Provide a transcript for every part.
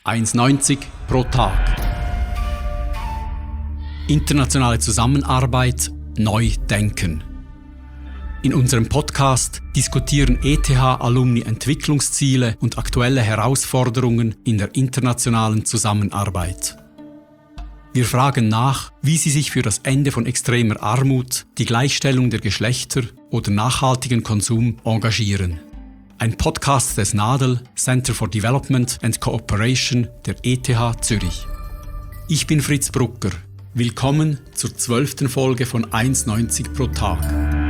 1,90 pro Tag. Internationale Zusammenarbeit neu denken. In unserem Podcast diskutieren ETH-Alumni Entwicklungsziele und aktuelle Herausforderungen in der internationalen Zusammenarbeit. Wir fragen nach, wie sie sich für das Ende von extremer Armut, die Gleichstellung der Geschlechter oder nachhaltigen Konsum engagieren. Ein Podcast des NADEL, Center for Development and Cooperation der ETH Zürich. Ich bin Fritz Brucker. Willkommen zur 12. Folge von 1,90 pro Tag.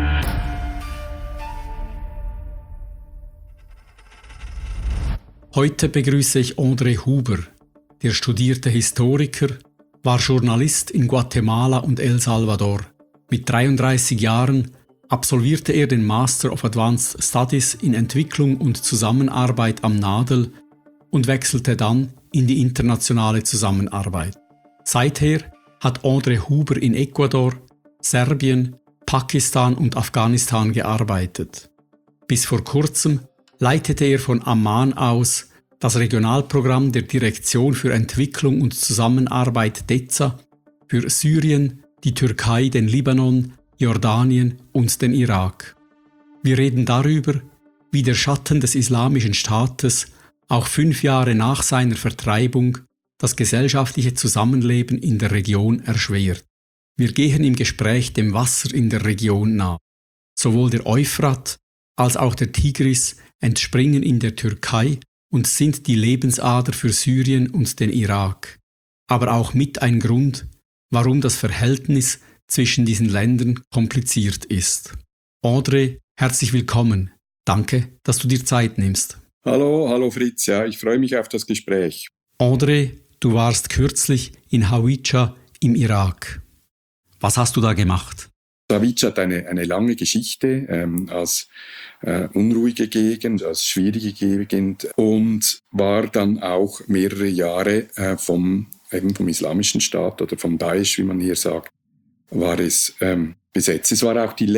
Heute begrüße ich André Huber. Der studierte Historiker, war Journalist in Guatemala und El Salvador. Mit 33 Jahren absolvierte er den Master of Advanced Studies in Entwicklung und Zusammenarbeit am NADEL und wechselte dann in die internationale Zusammenarbeit. Seither hat André Huber in Ecuador, Serbien, Pakistan und Afghanistan gearbeitet. Bis vor kurzem leitete er von Amman aus das Regionalprogramm der Direktion für Entwicklung und Zusammenarbeit DEZA für Syrien, die Türkei, den Libanon, Jordanien und den Irak. Wir reden darüber, wie der Schatten des Islamischen Staates auch 5 Jahre nach seiner Vertreibung das gesellschaftliche Zusammenleben in der Region erschwert. Wir gehen im Gespräch dem Wasser in der Region nach. Sowohl der Euphrat als auch der Tigris entspringen in der Türkei und sind die Lebensader für Syrien und den Irak. Aber auch mit ein Grund, warum das Verhältnis zwischen diesen Ländern kompliziert ist. André, herzlich willkommen. Danke, dass du dir Zeit nimmst. Hallo Fritz, ja, ich freue mich auf das Gespräch. André, du warst kürzlich in Hawija im Irak. Was hast du da gemacht? Hawija hat eine lange Geschichte als unruhige Gegend, als schwierige Gegend und war dann auch mehrere Jahre vom Islamischen Staat oder vom Daesh, wie man hier sagt, war es besetzt. Es war auch die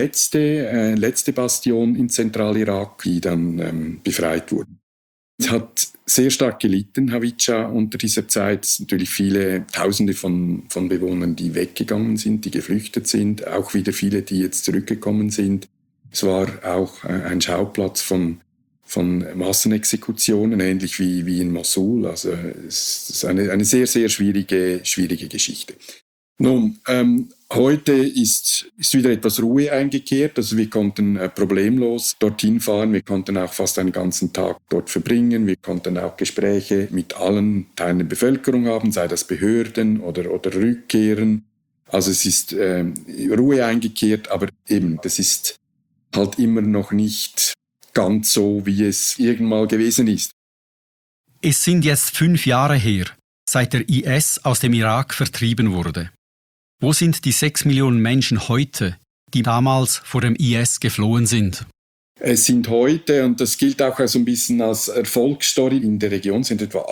letzte Bastion in Zentralirak, die dann befreit wurde. Es hat sehr stark gelitten, Hawija, unter dieser Zeit. Natürlich viele Tausende von Bewohnern, die weggegangen sind, die geflüchtet sind, auch wieder viele, die jetzt zurückgekommen sind. Es war auch ein Schauplatz von Massenexekutionen, ähnlich wie in Mosul. Also es ist eine sehr, sehr schwierige Geschichte. Nun, heute ist wieder etwas Ruhe eingekehrt. Also wir konnten problemlos dorthin fahren. Wir konnten auch fast einen ganzen Tag dort verbringen. Wir konnten auch Gespräche mit allen Teilen der Bevölkerung haben, sei das Behörden oder Rückkehren. Also es ist Ruhe eingekehrt, aber eben, das ist halt immer noch nicht ganz so, wie es irgendwann mal gewesen ist. Es sind jetzt 5 Jahre her, seit der IS aus dem Irak vertrieben wurde. Wo sind die 6 Millionen Menschen heute, die damals vor dem IS geflohen sind? Es sind heute, und das gilt auch so ein bisschen als Erfolgsstory, in der Region sind etwa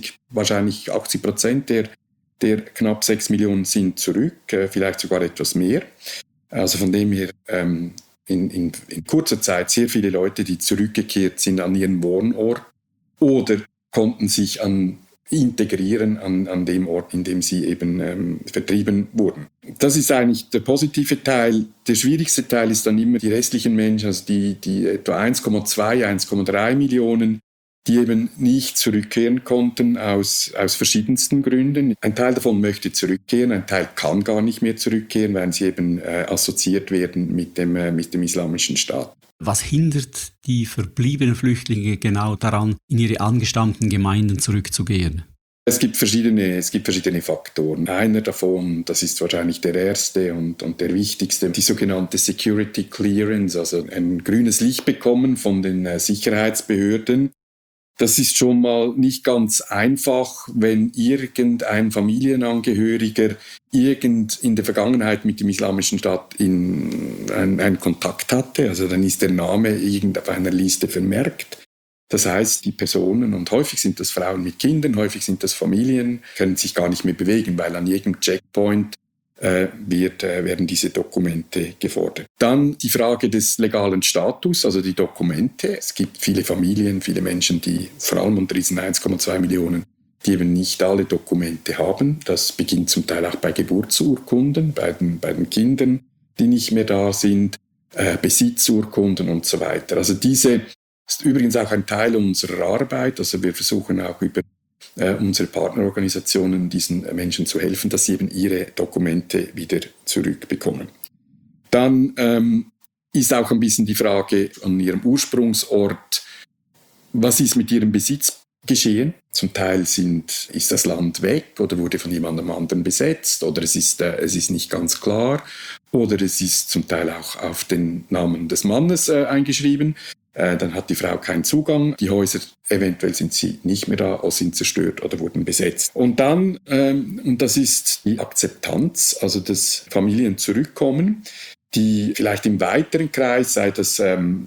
80% der knapp 6 Millionen sind zurück, vielleicht sogar etwas mehr. Also von dem her in kurzer Zeit sehr viele Leute, die zurückgekehrt sind an ihren Wohnort oder konnten sich integrieren an dem Ort, in dem sie eben vertrieben wurden. Das ist eigentlich der positive Teil. Der schwierigste Teil ist dann immer die restlichen Menschen, also die etwa 1,3 Millionen, die eben nicht zurückkehren konnten aus verschiedensten Gründen. Ein Teil davon möchte zurückkehren, ein Teil kann gar nicht mehr zurückkehren, weil sie eben assoziiert werden mit dem Islamischen Staat. Was hindert die verbliebenen Flüchtlinge genau daran, in ihre angestammten Gemeinden zurückzugehen? Es gibt verschiedene Faktoren. Einer davon, das ist wahrscheinlich der erste und der wichtigste, die sogenannte Security Clearance, also ein grünes Licht bekommen von den Sicherheitsbehörden. Das ist schon mal nicht ganz einfach, wenn irgendein Familienangehöriger in der Vergangenheit mit dem Islamischen Staat einen Kontakt hatte. Also dann ist der Name auf einer Liste vermerkt. Das heißt, die Personen, und häufig sind das Frauen mit Kindern, häufig sind das Familien, können sich gar nicht mehr bewegen, weil an jedem Checkpoint werden diese Dokumente gefordert. Dann die Frage des legalen Status, also die Dokumente. Es gibt viele Familien, viele Menschen, die vor allem unter diesen 1,2 Millionen die eben nicht alle Dokumente haben. Das beginnt zum Teil auch bei Geburtsurkunden, bei den Kindern, die nicht mehr da sind, Besitzurkunden und so weiter. Also diese ist übrigens auch ein Teil unserer Arbeit. Also wir versuchen auch über unsere Partnerorganisationen diesen Menschen zu helfen, dass sie eben ihre Dokumente wieder zurückbekommen. Dann ist auch ein bisschen die Frage an ihrem Ursprungsort, was ist mit ihrem Besitz geschehen? Zum Teil ist das Land weg oder wurde von jemandem anderen besetzt oder es ist nicht ganz klar oder es ist zum Teil auch auf den Namen des Mannes eingeschrieben. Dann hat die Frau keinen Zugang. Die Häuser, eventuell sind sie nicht mehr da oder sind zerstört oder wurden besetzt. Und dann, und das ist die Akzeptanz, also das Familien zurückkommen, die vielleicht im weiteren Kreis, sei das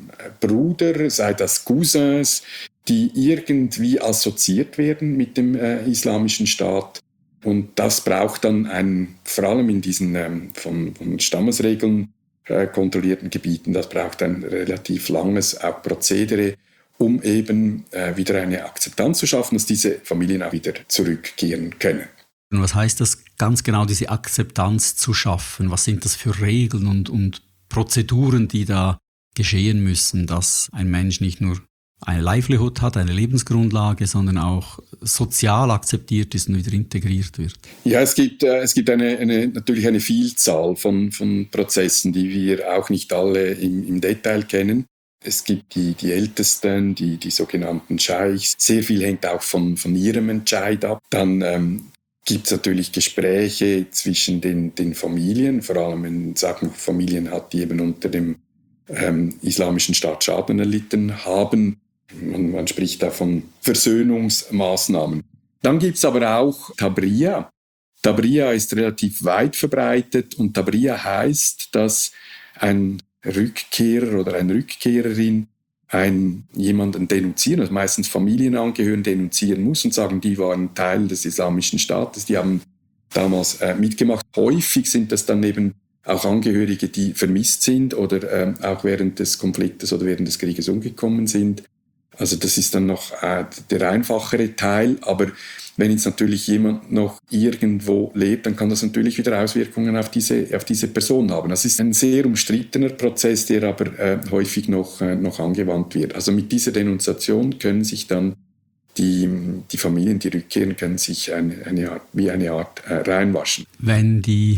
Bruder, sei das Cousins, die irgendwie assoziiert werden mit dem Islamischen Staat. Und das braucht dann vor allem in diesen von Stammesregeln kontrollierten Gebieten, das braucht ein relativ langes auch Prozedere, um eben wieder eine Akzeptanz zu schaffen, dass diese Familien auch wieder zurückkehren können. Und was heißt das ganz genau, diese Akzeptanz zu schaffen? Was sind das für Regeln und Prozeduren, die da geschehen müssen, dass ein Mensch nicht nur eine Livelihood hat, eine Lebensgrundlage, sondern auch sozial akzeptiert ist und wieder integriert wird? Ja, es gibt natürlich eine Vielzahl von Prozessen, die wir auch nicht alle im Detail kennen. Es gibt die Ältesten, die sogenannten Scheichs. Sehr viel hängt auch von ihrem Entscheid ab. Dann gibt es natürlich Gespräche zwischen den Familien, vor allem wenn man Familien hat, die eben unter dem Islamischen Staat Schaden erlitten haben. Man spricht da von Versöhnungsmaßnahmen. Dann gibt es aber auch Tabriya. Tabriya ist relativ weit verbreitet und Tabriya heißt, dass ein Rückkehrer oder eine Rückkehrerin jemanden denunzieren, also meistens Familienangehörigen denunzieren muss und sagen, die waren Teil des Islamischen Staates, die haben damals mitgemacht. Häufig sind das dann eben auch Angehörige, die vermisst sind oder auch während des Konfliktes oder während des Krieges umgekommen sind. Also das ist dann noch der einfachere Teil, aber wenn jetzt natürlich jemand noch irgendwo lebt, dann kann das natürlich wieder Auswirkungen auf diese Person haben. Das ist ein sehr umstrittener Prozess, der aber häufig noch angewandt wird. Also mit dieser Denunziation können sich dann die Familien, die rückkehren, können sich wie eine Art reinwaschen. Wenn die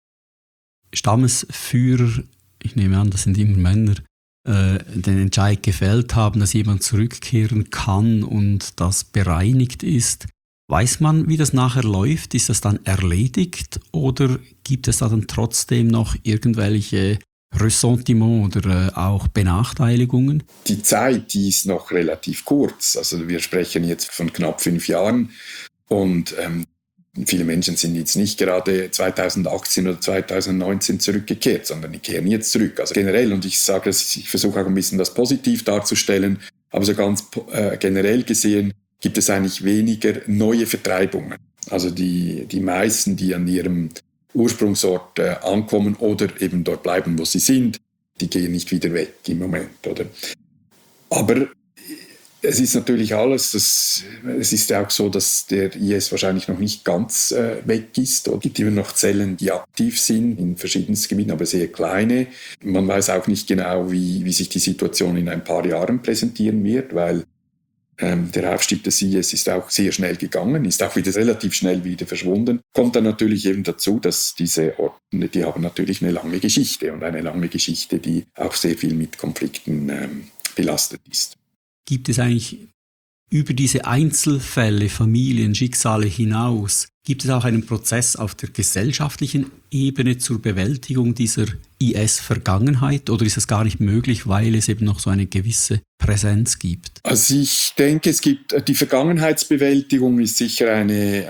Stammesführer, ich nehme an, das sind immer Männer, den Entscheid gefällt haben, dass jemand zurückkehren kann und das bereinigt ist, weiß man, wie das nachher läuft? Ist das dann erledigt oder gibt es da dann trotzdem noch irgendwelche Ressentiments oder auch Benachteiligungen? Die Zeit, die ist noch relativ kurz. Also wir sprechen jetzt von knapp 5 Jahren und viele Menschen sind jetzt nicht gerade 2018 oder 2019 zurückgekehrt, sondern die kehren jetzt zurück. Also generell, und ich versuche auch ein bisschen das positiv darzustellen, aber so ganz generell gesehen gibt es eigentlich weniger neue Vertreibungen. Also die meisten, die an ihrem Ursprungsort ankommen oder eben dort bleiben, wo sie sind, die gehen nicht wieder weg im Moment, oder? Aber es ist natürlich alles, es ist ja auch so, dass der IS wahrscheinlich noch nicht ganz weg ist. Es gibt immer noch Zellen, die aktiv sind in verschiedensten Gebieten, aber sehr kleine. Man weiß auch nicht genau, wie sich die Situation in ein paar Jahren präsentieren wird, weil der Aufstieg des IS ist auch sehr schnell gegangen, ist auch wieder relativ schnell wieder verschwunden. Kommt dann natürlich eben dazu, dass diese Orte, die haben natürlich eine lange Geschichte und eine lange Geschichte, die auch sehr viel mit Konflikten belastet ist. Gibt es eigentlich über diese Einzelfälle, Familien, Schicksale hinaus, gibt es auch einen Prozess auf der gesellschaftlichen Ebene zur Bewältigung dieser IS-Vergangenheit oder ist das gar nicht möglich, weil es eben noch so eine gewisse Präsenz gibt? Also ich denke, die Vergangenheitsbewältigung ist sicher ein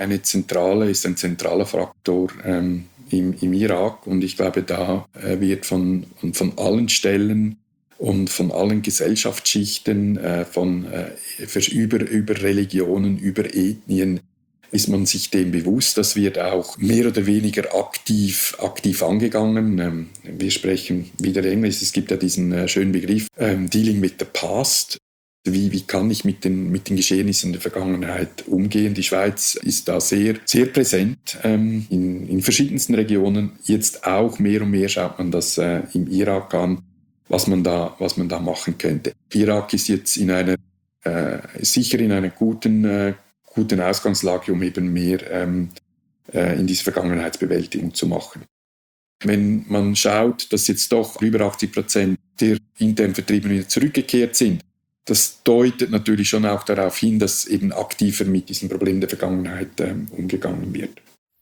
zentraler Faktor im Irak und ich glaube, da wird von allen Stellen und von allen Gesellschaftsschichten, über Religionen, über Ethnien, ist man sich dem bewusst. Das wird auch mehr oder weniger aktiv angegangen. Wir sprechen wieder Englisch. Es gibt ja diesen schönen Begriff, Dealing with the Past. Wie kann ich mit den Geschehnissen der Vergangenheit umgehen? Die Schweiz ist da sehr, sehr präsent in verschiedensten Regionen. Jetzt auch mehr und mehr schaut man das im Irak an, was man da machen könnte. Irak ist jetzt sicher in einer guten Ausgangslage, um eben mehr in diese Vergangenheitsbewältigung zu machen. Wenn man schaut, dass jetzt doch über 80% der intern Vertriebenen wieder zurückgekehrt sind, das deutet natürlich schon auch darauf hin, dass eben aktiver mit diesem Problem der Vergangenheit umgegangen wird.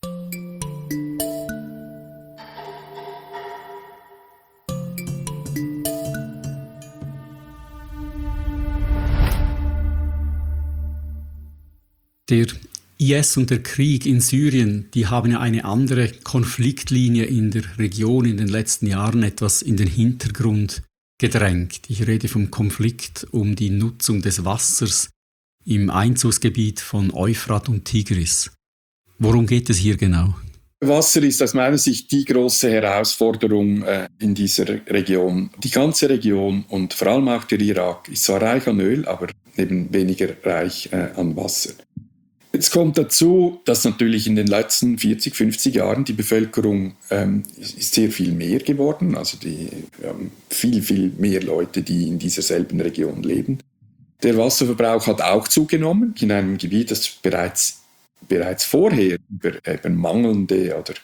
Der IS und der Krieg in Syrien, die haben ja eine andere Konfliktlinie in der Region in den letzten Jahren etwas in den Hintergrund gedrängt. Ich rede vom Konflikt um die Nutzung des Wassers im Einzugsgebiet von Euphrat und Tigris. Worum geht es hier genau? Wasser ist aus meiner Sicht die große Herausforderung in dieser Region. Die ganze Region und vor allem auch der Irak ist zwar reich an Öl, aber eben weniger reich an Wasser. Jetzt kommt dazu, dass natürlich in den letzten 40, 50 Jahren die Bevölkerung ist sehr viel mehr geworden. Also viel, viel mehr Leute, die in dieser selben Region leben. Der Wasserverbrauch hat auch zugenommen in einem Gebiet, das bereits vorher über mangelnde oder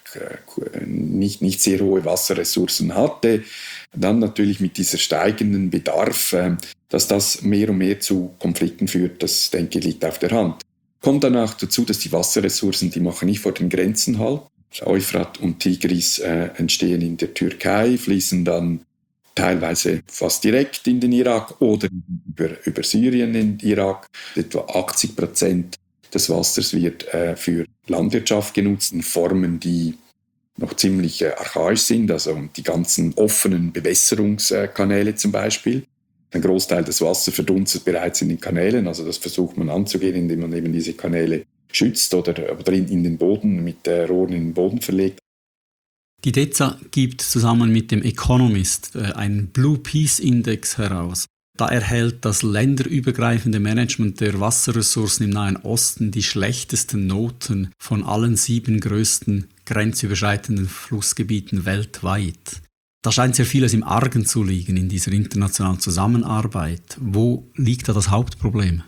nicht sehr hohe Wasserressourcen hatte. Dann natürlich mit dieser steigenden Bedarf, dass das mehr und mehr zu Konflikten führt, das, denke ich, liegt auf der Hand. Kommt dann auch dazu, dass die Wasserressourcen, die machen nicht vor den Grenzen halt. Euphrat und Tigris entstehen in der Türkei, fließen dann teilweise fast direkt in den Irak oder über Syrien in den Irak. Etwa 80% des Wassers wird für Landwirtschaft genutzt in Formen, die noch ziemlich archaisch sind, also die ganzen offenen Bewässerungskanäle zum Beispiel. Ein Großteil des Wassers verdunstet bereits in den Kanälen, also das versucht man anzugehen, indem man eben diese Kanäle schützt oder in den Boden, mit Rohren in den Boden verlegt. Die DEZA gibt zusammen mit dem Economist einen Blue Peace Index heraus. Da erhält das länderübergreifende Management der Wasserressourcen im Nahen Osten die schlechtesten Noten von allen 7 größten grenzüberschreitenden Flussgebieten weltweit. Da scheint sehr vieles im Argen zu liegen in dieser internationalen Zusammenarbeit. Wo liegt da das Hauptproblem?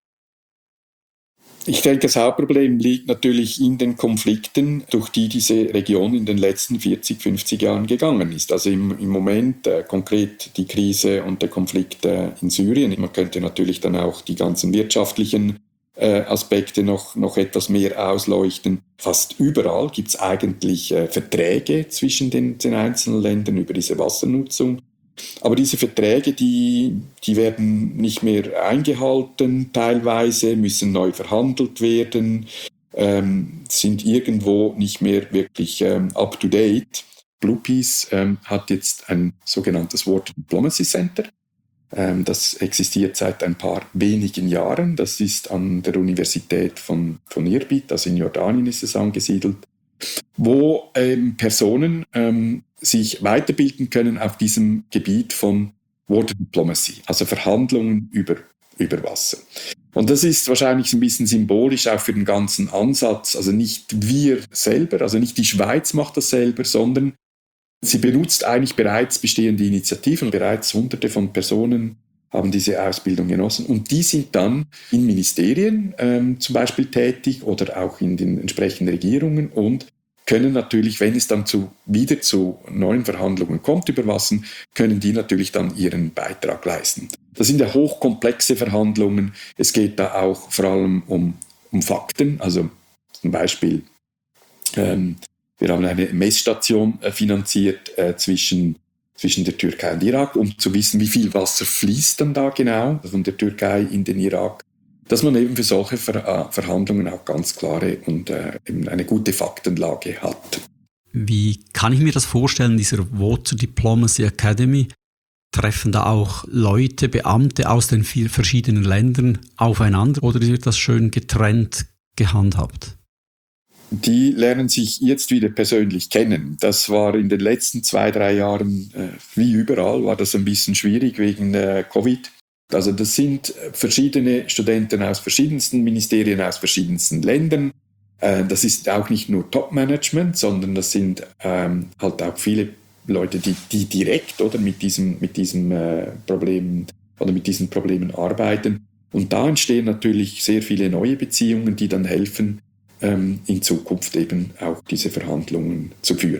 Ich denke, das Hauptproblem liegt natürlich in den Konflikten, durch die diese Region in den letzten 40, 50 Jahren gegangen ist. Also im Moment konkret die Krise und der Konflikt in Syrien. Man könnte natürlich dann auch die ganzen wirtschaftlichen Aspekte noch etwas mehr ausleuchten. Fast überall gibt es eigentlich Verträge zwischen den einzelnen Ländern über diese Wassernutzung. Aber diese Verträge, die werden nicht mehr eingehalten, teilweise müssen neu verhandelt werden, sind irgendwo nicht mehr wirklich up-to-date. Blue Peace hat jetzt ein sogenanntes Water Diplomacy Center. Das existiert seit ein paar wenigen Jahren. Das ist an der Universität von Irbid, also in Jordanien ist es angesiedelt, wo Personen sich weiterbilden können auf diesem Gebiet von Water Diplomacy, also Verhandlungen über Wasser. Und das ist wahrscheinlich ein bisschen symbolisch auch für den ganzen Ansatz. Also nicht wir selber, also nicht die Schweiz macht das selber, sondern sie benutzt eigentlich bereits bestehende Initiativen. Bereits Hunderte von Personen haben diese Ausbildung genossen. Und die sind dann in Ministerien zum Beispiel tätig oder auch in den entsprechenden Regierungen und können natürlich, wenn es dann wieder zu neuen Verhandlungen kommt über Wasser, können die natürlich dann ihren Beitrag leisten. Das sind ja hochkomplexe Verhandlungen. Es geht da auch vor allem um Fakten. Also zum Beispiel wir haben eine Messstation finanziert zwischen der Türkei und Irak, um zu wissen, wie viel Wasser fließt dann da genau von der Türkei in den Irak, dass man eben für solche Verhandlungen auch ganz klare und eben eine gute Faktenlage hat. Wie kann ich mir das vorstellen, dieser Water Diplomacy Academy? Treffen da auch Leute, Beamte aus den 4 verschiedenen Ländern aufeinander oder wird das schön getrennt gehandhabt? Die lernen sich jetzt wieder persönlich kennen. Das war in den letzten 2, 3 Jahren, wie überall, war das ein bisschen schwierig wegen Covid. Also das sind verschiedene Studenten aus verschiedensten Ministerien, aus verschiedensten Ländern. Das ist auch nicht nur Top-Management, sondern das sind halt auch viele Leute, die direkt oder mit diesen Problemen oder mit diesen Problemen arbeiten. Und da entstehen natürlich sehr viele neue Beziehungen, die dann helfen, in Zukunft eben auch diese Verhandlungen zu führen.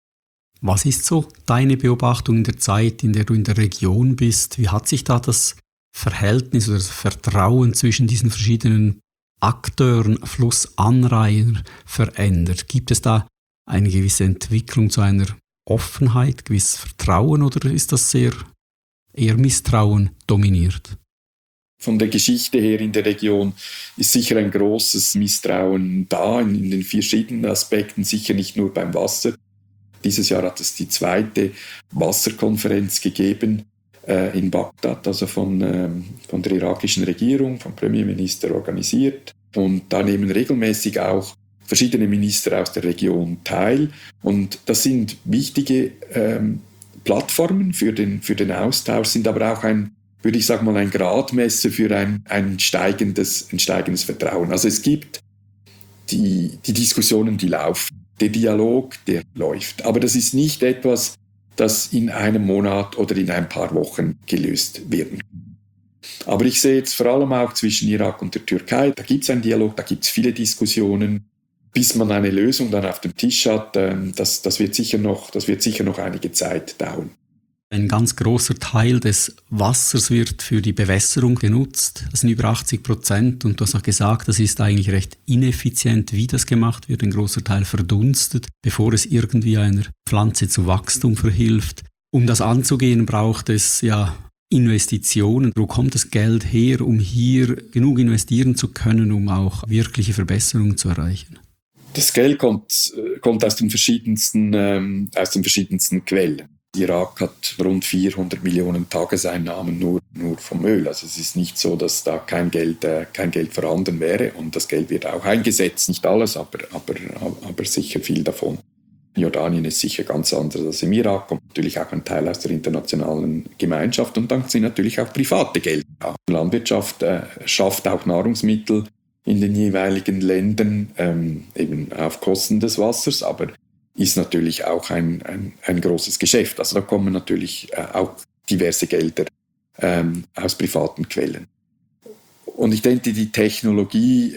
Was ist so deine Beobachtung in der Zeit, in der du in der Region bist? Wie hat sich da das Verhältnis oder das Vertrauen zwischen diesen verschiedenen Akteuren, Flussanraihern verändert? Gibt es da eine gewisse Entwicklung zu einer Offenheit, gewisses Vertrauen oder ist das eher Misstrauen dominiert? Von der Geschichte her in der Region ist sicher ein großes Misstrauen da in den verschiedenen Aspekten, sicher nicht nur beim Wasser. Dieses Jahr hat es die 2. Wasserkonferenz gegeben in Bagdad, also von der irakischen Regierung, vom Premierminister organisiert. Und da nehmen regelmäßig auch verschiedene Minister aus der Region teil. Und das sind wichtige Plattformen für den Austausch, sind aber auch ein Gradmesser für ein steigendes Vertrauen. Also es gibt die Diskussionen, die laufen. Der Dialog, der läuft. Aber das ist nicht etwas, das in einem Monat oder in ein paar Wochen gelöst werden kann. Aber ich sehe jetzt vor allem auch zwischen Irak und der Türkei, da gibt es einen Dialog, da gibt es viele Diskussionen. Bis man eine Lösung dann auf dem Tisch hat, das wird sicher noch einige Zeit dauern. Ein ganz großer Teil des Wassers wird für die Bewässerung genutzt. Das sind über 80% und du hast auch gesagt, das ist eigentlich recht ineffizient, wie das gemacht wird. Ein großer Teil verdunstet, bevor es irgendwie einer Pflanze zu Wachstum verhilft. Um das anzugehen, braucht es ja Investitionen. Wo kommt das Geld her, um hier genug investieren zu können, um auch wirkliche Verbesserungen zu erreichen? Das Geld kommt aus den verschiedensten Quellen. Irak hat rund 400 Millionen Tageseinnahmen nur vom Öl. Also es ist nicht so, dass da kein Geld vorhanden wäre und das Geld wird auch eingesetzt. Nicht alles, aber sicher viel davon. Jordanien ist sicher ganz anders als im Irak, kommt natürlich auch ein Teil aus der internationalen Gemeinschaft und dann sind natürlich auch private Gelder. Die Landwirtschaft schafft auch Nahrungsmittel in den jeweiligen Ländern, eben auf Kosten des Wassers, aber ist natürlich auch ein großes Geschäft. Also da kommen natürlich auch diverse Gelder aus privaten Quellen. Und ich denke, die Technologie,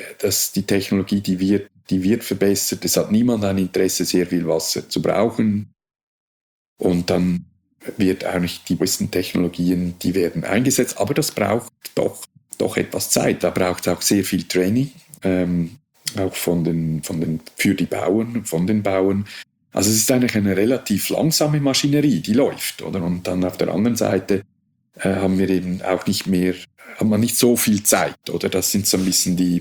die wird verbessert. Es hat niemand ein Interesse, sehr viel Wasser zu brauchen. Und dann wird eigentlich die besten Technologien, die werden eingesetzt. Aber das braucht doch etwas Zeit. Da braucht es auch sehr viel Training. Auch von den Bauern. Also es ist eigentlich eine relativ langsame Maschinerie, die läuft, oder? Und dann auf der anderen Seite haben wir eben auch hat man nicht so viel Zeit, oder? Das sind so ein bisschen die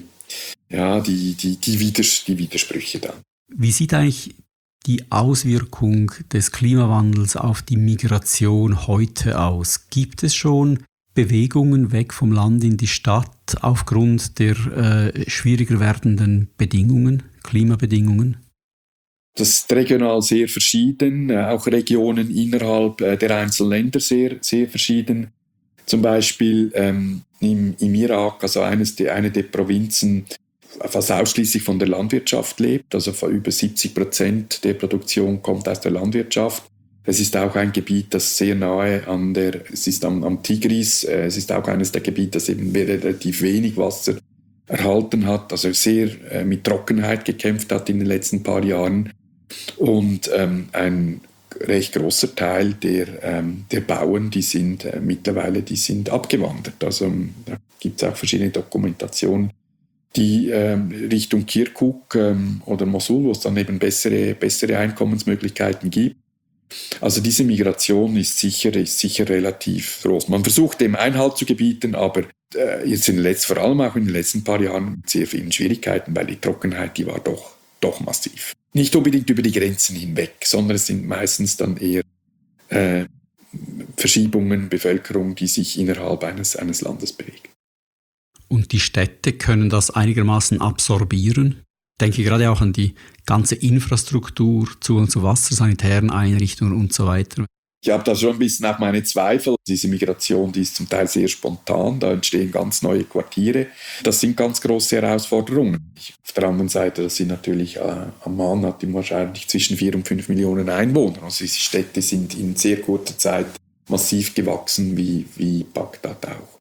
Widersprüche dann. Wie sieht eigentlich die Auswirkung des Klimawandels auf die Migration heute aus? Gibt es schon Bewegungen weg vom Land in die Stadt aufgrund der schwieriger werdenden Klimabedingungen? Das ist regional sehr verschieden, auch Regionen innerhalb der einzelnen Länder sehr, sehr verschieden. Zum Beispiel im Irak, also eine der Provinzen, fast ausschließlich von der Landwirtschaft lebt, also über 70% der Produktion kommt aus der Landwirtschaft. Es ist auch ein Gebiet, das sehr nahe es ist am Tigris, es ist auch eines der Gebiete, das eben relativ wenig Wasser erhalten hat, also sehr mit Trockenheit gekämpft hat in den letzten paar Jahren. Und ein recht großer Teil der Bauern, die sind abgewandert. Also da gibt es auch verschiedene Dokumentationen, die Richtung Kirkuk oder Mosul, wo es dann eben bessere Einkommensmöglichkeiten gibt. Also diese Migration ist sicher relativ groß. Man versucht dem Einhalt zu gebieten, aber jetzt vor allem auch in den letzten paar Jahren mit sehr vielen Schwierigkeiten, weil die Trockenheit, die war doch massiv. Nicht unbedingt über die Grenzen hinweg, sondern es sind meistens dann eher Verschiebungen, Bevölkerung, die sich innerhalb eines Landes bewegt. Und die Städte können das einigermaßen absorbieren? Ich denke gerade auch an die ganze Infrastruktur zu Wasser, sanitären Einrichtungen und so weiter. Ich habe da schon ein bisschen auch meine Zweifel. Diese Migration, die ist zum Teil sehr spontan, da entstehen ganz neue Quartiere. Das sind ganz große Herausforderungen. Auf der anderen Seite, das sind natürlich, Amman hat wahrscheinlich zwischen 4 und 5 Millionen Einwohner. Also diese Städte sind in sehr kurzer Zeit massiv gewachsen, wie Bagdad auch.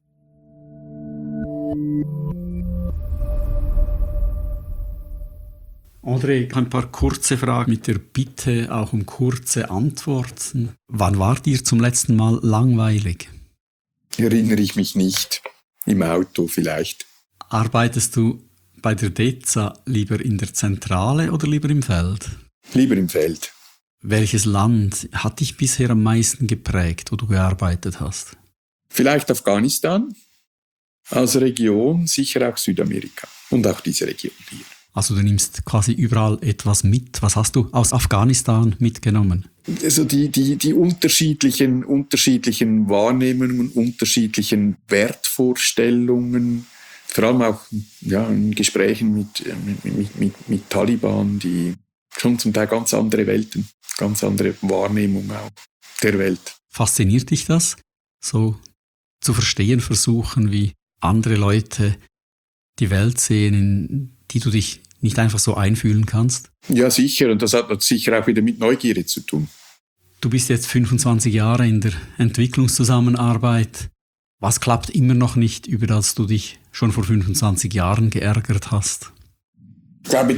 André, ein paar kurze Fragen mit der Bitte auch um kurze Antworten. Wann war dir zum letzten Mal langweilig? Erinnere ich mich nicht. Im Auto vielleicht. Arbeitest du bei der DEZA lieber in der Zentrale oder lieber im Feld? Lieber im Feld. Welches Land hat dich bisher am meisten geprägt, wo du gearbeitet hast? Vielleicht Afghanistan. Als Region sicher auch Südamerika. Und auch diese Region hier. Also du nimmst quasi überall etwas mit. Was hast du aus Afghanistan mitgenommen? Also die unterschiedlichen Wahrnehmungen, unterschiedlichen Wertvorstellungen, vor allem auch in Gesprächen mit Taliban, die schon zum Teil ganz andere Welten, ganz andere Wahrnehmung auch der Welt. Fasziniert dich das, so zu verstehen versuchen, wie andere Leute die Welt sehen, in die du dich nicht einfach so einfühlen kannst? Ja, sicher. Und das hat sicher auch wieder mit Neugierde zu tun. Du bist jetzt 25 Jahre in der Entwicklungszusammenarbeit. Was klappt immer noch nicht, über das du dich schon vor 25 Jahren geärgert hast? Ich glaube,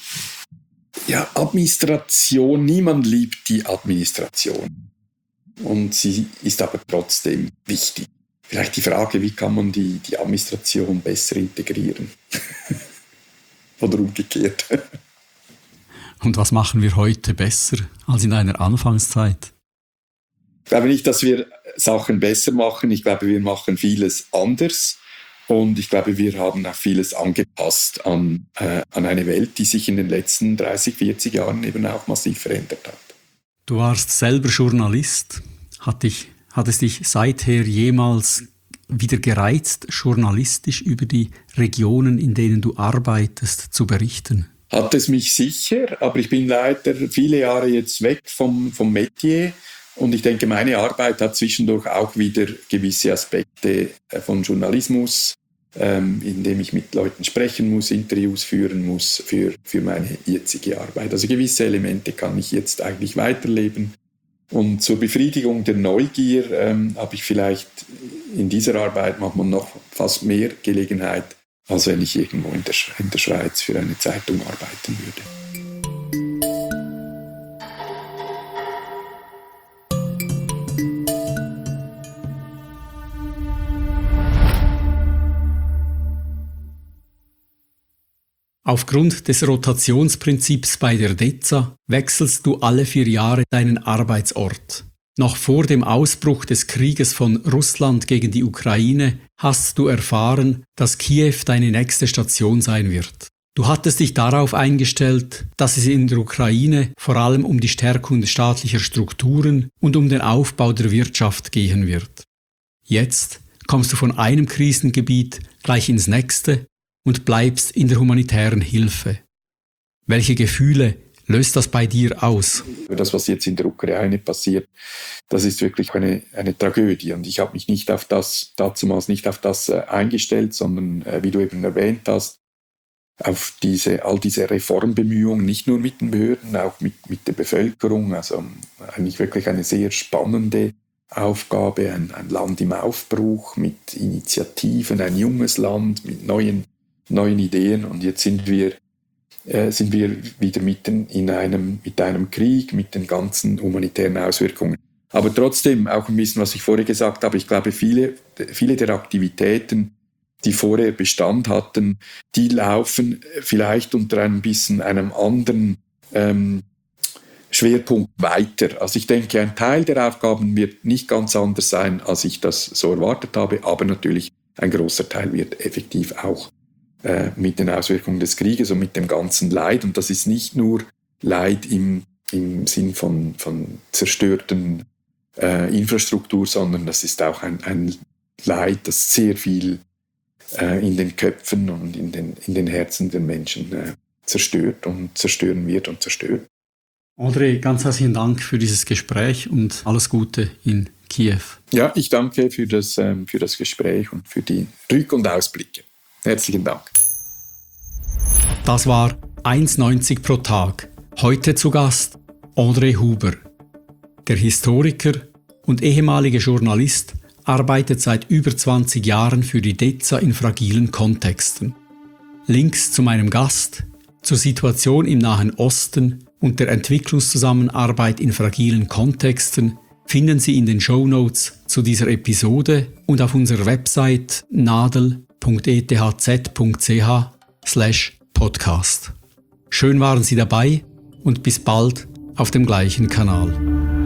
Administration, niemand liebt die Administration. Und sie ist aber trotzdem wichtig. Vielleicht die Frage, wie kann man die Administration besser integrieren? Oder umgekehrt. Und was machen wir heute besser als in deiner Anfangszeit? Ich glaube nicht, dass wir Sachen besser machen. Ich glaube, wir machen vieles anders. Und ich glaube, wir haben auch vieles angepasst an eine Welt, die sich in den letzten 30, 40 Jahren eben auch massiv verändert hat. Du warst selber Journalist. Hat es dich seither jemals wieder gereizt, journalistisch über die Regionen, in denen du arbeitest, zu berichten? Hat es mich sicher, aber ich bin leider viele Jahre jetzt weg vom Metier und ich denke, meine Arbeit hat zwischendurch auch wieder gewisse Aspekte von Journalismus, indem ich mit Leuten sprechen muss, Interviews führen muss für meine jetzige Arbeit. Also gewisse Elemente kann ich jetzt eigentlich weiterleben. Und zur Befriedigung der Neugier habe ich vielleicht in dieser Arbeit manchmal noch fast mehr Gelegenheit, als wenn ich irgendwo in der Schweiz für eine Zeitung arbeiten würde. Aufgrund des Rotationsprinzips bei der DEZA wechselst du alle 4 Jahre deinen Arbeitsort. Noch vor dem Ausbruch des Krieges von Russland gegen die Ukraine hast du erfahren, dass Kiew deine nächste Station sein wird. Du hattest dich darauf eingestellt, dass es in der Ukraine vor allem um die Stärkung staatlicher Strukturen und um den Aufbau der Wirtschaft gehen wird. Jetzt kommst du von einem Krisengebiet gleich ins nächste und bleibst in der humanitären Hilfe. Welche Gefühle löst das bei dir aus? Das, was jetzt in der Ukraine passiert, das ist wirklich eine Tragödie. Und ich habe mich dazumals nicht auf das eingestellt, sondern, wie du eben erwähnt hast, auf all diese Reformbemühungen, nicht nur mit den Behörden, auch mit der Bevölkerung. Also eigentlich wirklich eine sehr spannende Aufgabe, ein Land im Aufbruch, mit Initiativen, ein junges Land, mit neuen Ideen. Und jetzt sind wir wieder mitten mit einem Krieg, mit den ganzen humanitären Auswirkungen. Aber trotzdem, auch ein bisschen, was ich vorher gesagt habe, ich glaube, viele der Aktivitäten, die vorher Bestand hatten, die laufen vielleicht unter einem anderen Schwerpunkt weiter. Also ich denke, ein Teil der Aufgaben wird nicht ganz anders sein, als ich das so erwartet habe, aber natürlich ein großer Teil wird effektiv auch mit den Auswirkungen des Krieges und mit dem ganzen Leid. Und das ist nicht nur Leid im Sinn von zerstörten Infrastruktur, sondern das ist auch ein Leid, das sehr viel in den Köpfen und in den Herzen der Menschen zerstört und zerstören wird und zerstört. André, ganz herzlichen Dank für dieses Gespräch und alles Gute in Kiew. Ja, ich danke für das Gespräch und für die Rück- und Ausblicke. Herzlichen Dank. Das war 1,90 pro Tag. Heute zu Gast André Huber. Der Historiker und ehemalige Journalist arbeitet seit über 20 Jahren für die DEZA in fragilen Kontexten. Links zu meinem Gast, zur Situation im Nahen Osten und der Entwicklungszusammenarbeit in fragilen Kontexten finden Sie in den Shownotes zu dieser Episode und auf unserer Website nadel.ethz.ch/podcast. Schön waren Sie dabei und bis bald auf dem gleichen Kanal.